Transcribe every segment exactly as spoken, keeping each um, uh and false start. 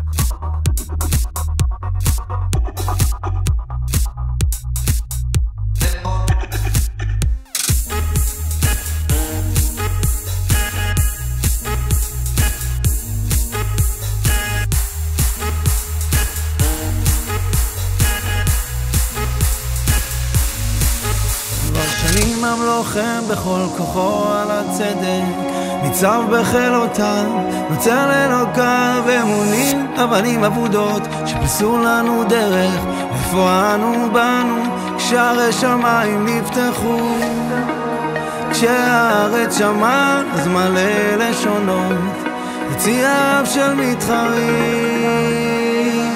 לוחם בכל כוחו על הצדק, ניצב בחילותיו, נוצר לאלוקיו אמונים, אבנים אבודות שפסו לנו דרך, איפה אנו באנו כשערי שמיים נפתחו, כשהארץ שמעה אז מלא לשונות, יציאיו של מתחרים.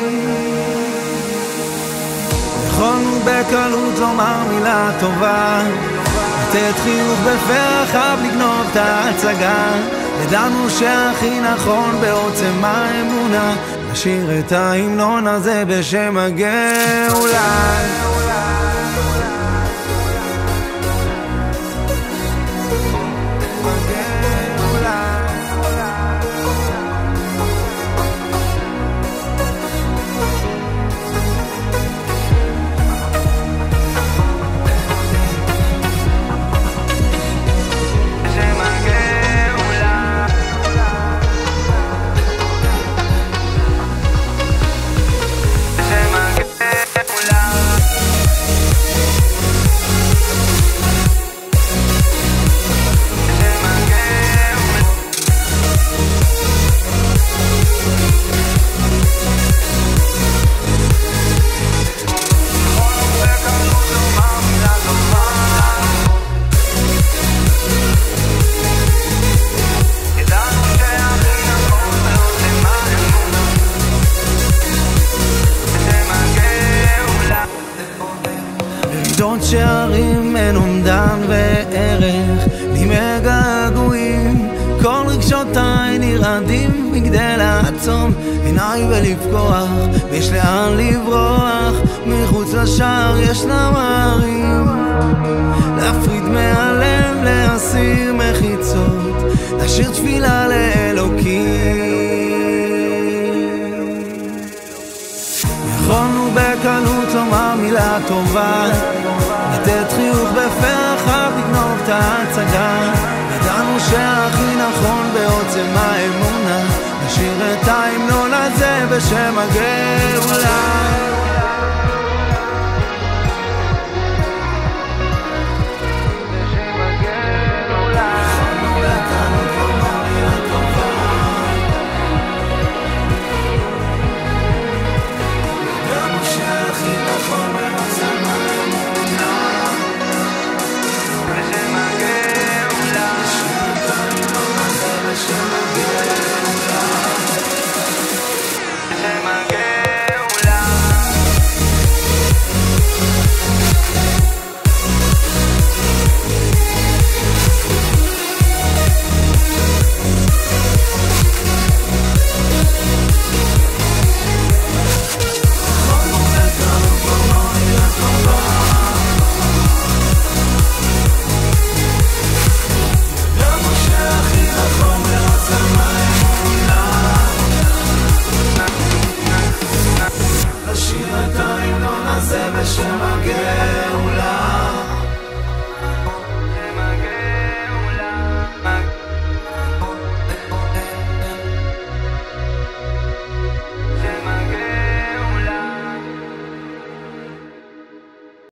יכולנו בקלות לומר מילה טובה, לתת חיוך בפרח אב לגנוב את ההצגה, ידענו שהכי נכון בעוצם האמונה נשאיר את ההמנון הזה בשם הגאולה. שערים אין אומדן וערך, לי מגעגועים כל רגשותיי נרעדים מגדל העצום עיניי ולפקוח, ויש לאן לברוח מחוץ לשער ישנם ערים, להפריד מהלב, להסיר מחיצות, להשאיר תפילה לאלוקים. יכולנו בקלות לומר מילה טובה, לתת חיוך בפרח אף לגנוב את ההצגה, ידענו שהכי נכון בעוצם האמונה נשאיר את ההמנון הזה בשם הגאולה.